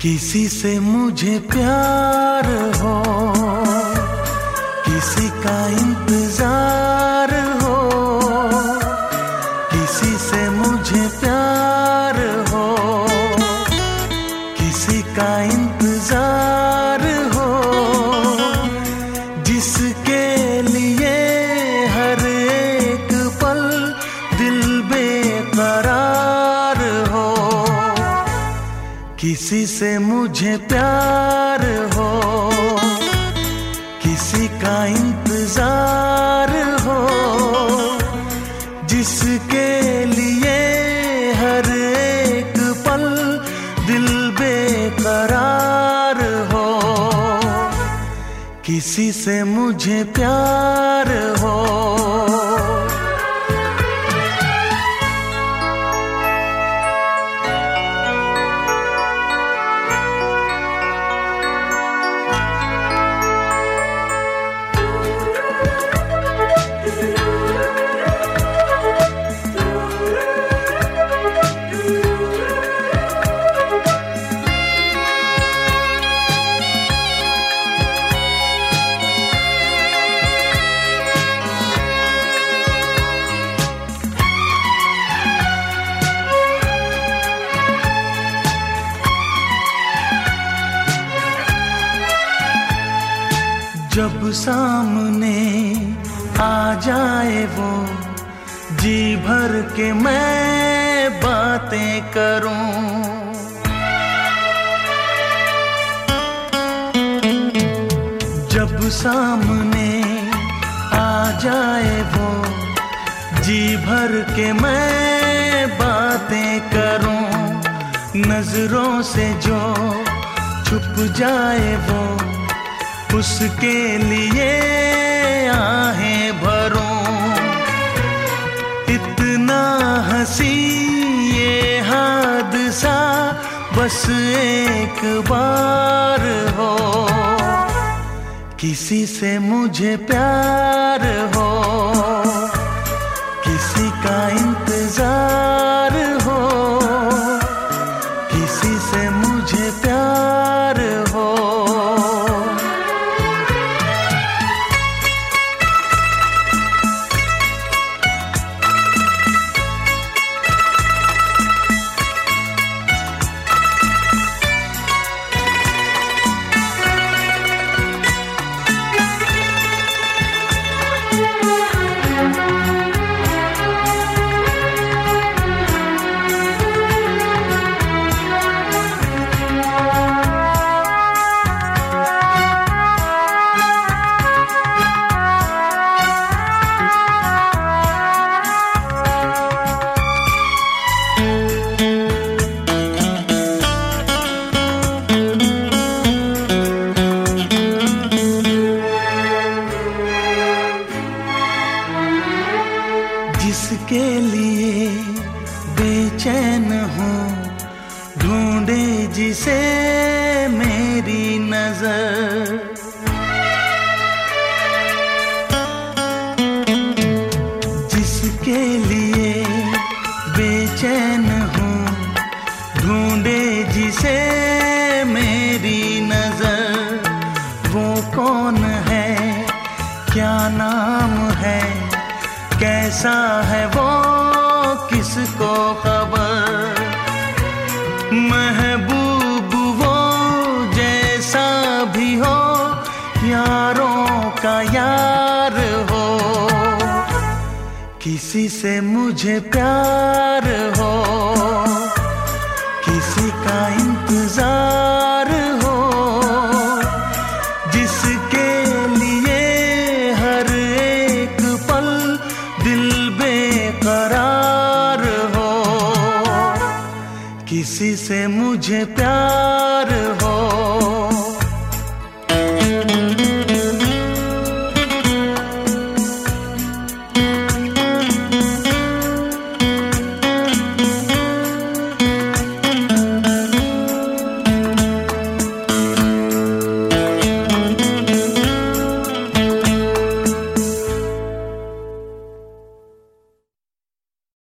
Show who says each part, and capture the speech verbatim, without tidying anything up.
Speaker 1: किसी से मुझे प्यार हो, किसी का इंतजार हो, किसी से मुझे प्यार हो, किसी का इंतजार हो, जिसके लिए हर एक पल दिल बेकरार हो। किसी से मुझे प्यार हो, किसी का इंतजार हो, जिसके लिए हर एक पल दिल बेकरार हो। किसी से मुझे प्यार हो। जब सामने आ जाए वो, जी भर के मैं बातें करूं। जब सामने आ जाए वो, जी भर के मैं बातें करूं। नजरों से जो छुप जाए वो, उसके लिए आहें भरूं। इतना हंसी ये हादसा बस एक बार हो। किसी से मुझे प्यार हो, किसी का इंतजार हो, किसी से मुझे प्यार हो। जिसके लिए बेचैन हूँ, ढूंढे जिसे मेरी नजर। जिसके लिए बेचैन हूँ, ढूंढे जिसे मेरी नजर। वो कौन है, क्या नाम है, कैसा है वो, किसको खबर। महबूब वो जैसा भी हो, यारों का यार हो। किसी से मुझे प्यार हो, किसी का इंतजार हो, जिसके लिए हर एक पल दिल बेकरार हो। किसी से मुझे प्यार हो।